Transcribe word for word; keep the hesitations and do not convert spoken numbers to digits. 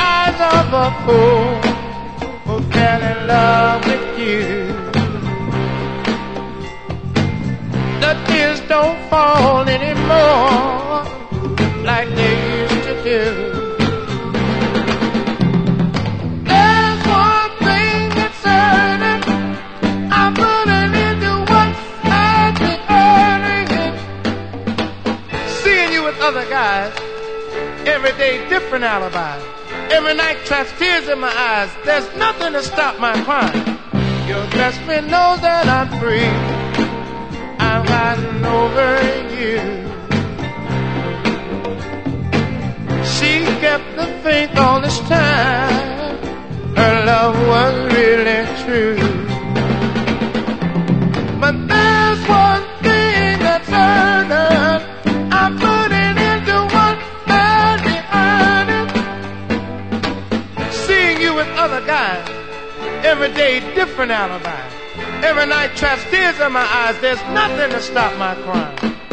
eyes of a fool who fell in love with you. The tears don't fall anymore like they used to do. There's one thing that's certain, I'm putting into what I've been earning it. Seeing you with other guys, every day different alibis. Every night traps tears in my eyes. There's nothing to stop my crying. Your best friend knows that I'm free. I'm riding over you. She kept the faith all this time. Her love was really true. But there's one thing that's certain, I'm putting into what I'd be earning. Seeing you with other guys, every day different alibis. Every night traps tears in my eyes. There's nothing to stop my crying.